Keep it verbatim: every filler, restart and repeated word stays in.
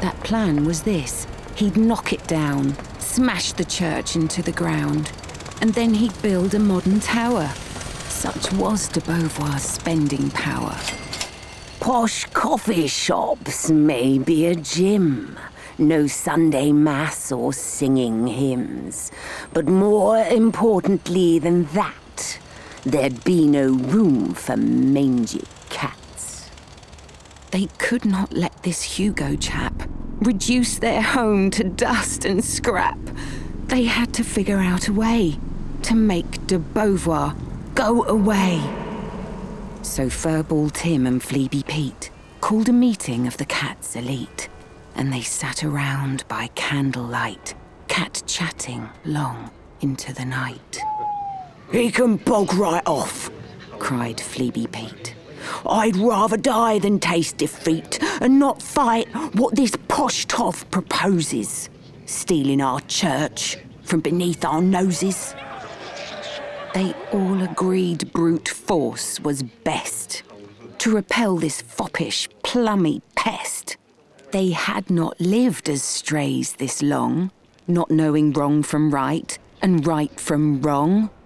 That plan was this. He'd knock it down, smash the church into the ground, and then he'd build a modern tower. Such was de Beauvoir's spending power. Posh coffee shops, maybe a gym. No Sunday mass or singing hymns. But more importantly than that, there'd be no room for mangy cats. They could not let this Hugo chap reduce their home to dust and scrap. They had to figure out a way to make de Beauvoir go away. So Furball Tim and Fleabee Pete called a meeting of the cat's elite, and they sat around by candlelight, cat-chatting long into the night. "He can bog right off," cried Fleabee Pete. "I'd rather die than taste defeat and not fight what this posh toff proposes, stealing our church from beneath our noses." They all agreed brute force was best to repel this foppish, plummy pest. They had not lived as strays this long, not knowing wrong from right and right from wrong.